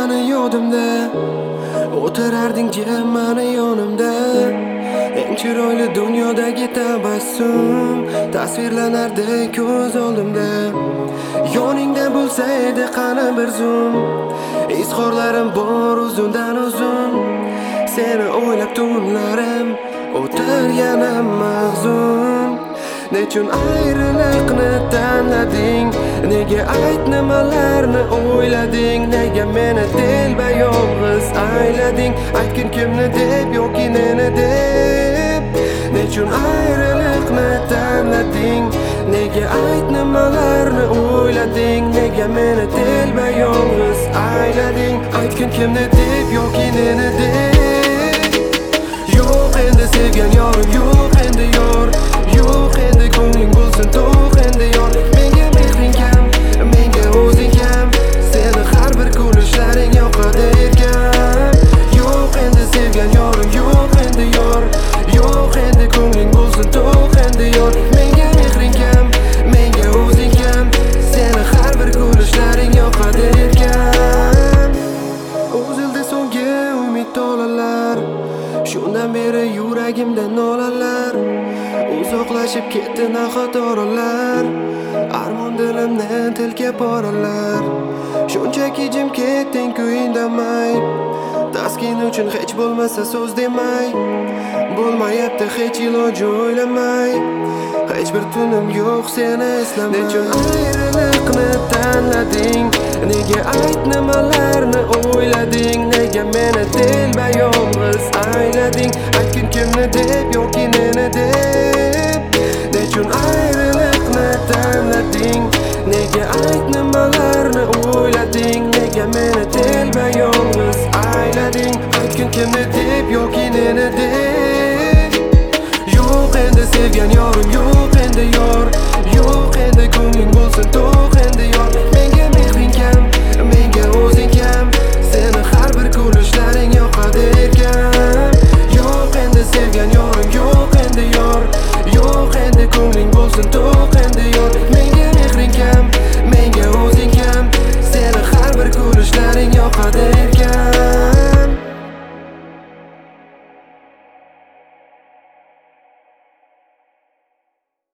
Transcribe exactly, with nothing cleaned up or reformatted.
mani yodimda, o'tirarding jim mani yonimda. Eng chiroyli dunyodagi tabassum tasvirlanardi ko'z oldimda. Yoningda bo'lsa edi qani bir zum, izhorlarim bor uzundan uzun. Seni o'ylab tunlarim o'tirganim mahzun. Nechun ayriliqni tanlading? Nega ayt nimalarni o'ylading? Nega meni telba yolg'iz aylading? Aytgin kimni deb yoki neni deb? Nechun ayriliqni tanlading? Nega ayt nimalarni o'ylading? Nega meni telba yolg'iz aylading? Aytgin kimni deb yoki neni deb? Yo'q endi sevgan yorim, yo'q endi yor. Yo'q endi ko'ngling bo'lsin to'q endi yor. Menga mehring kam, menga o'zing ham. Seni har bir kulishlaring yoqadi erkam. Yo'q endi sevgan yorim, yo'q endi yor. Yo'q endi ko'ngling bo'lsin to'q endi yor. Menga mehring kam, menga o'zing ham. Seni har bir kulishlaring yoqadi erkam. O'zildi so'nggi umid tolalar, shundan beri yuragimda nolalar. Uzoqlashib ketdi nahot oralar, armon dilimni tilka poralar. Shunchaki jim ketding-ku indamay, taskin uchun hech bo'lmasa so'z demay. Bo'lmayapti hech iloji o'ylamay, hech bir tunim yo'q seni eslamay. Nechun ayriliqni tanlading? Nega ayt nimalarni o'ylading? Nega meni telba yolg'iz aylading? Aytgin kimni deb yoki neni deb? Nechun ayriliqni tanlading? Nega ayt nimalarni o'ylading? Nega meni telba yolg'iz aylading? Aytgin kimni deb yoki neni deb? Yo'q endi sevgan yorim, yo'q endi yor.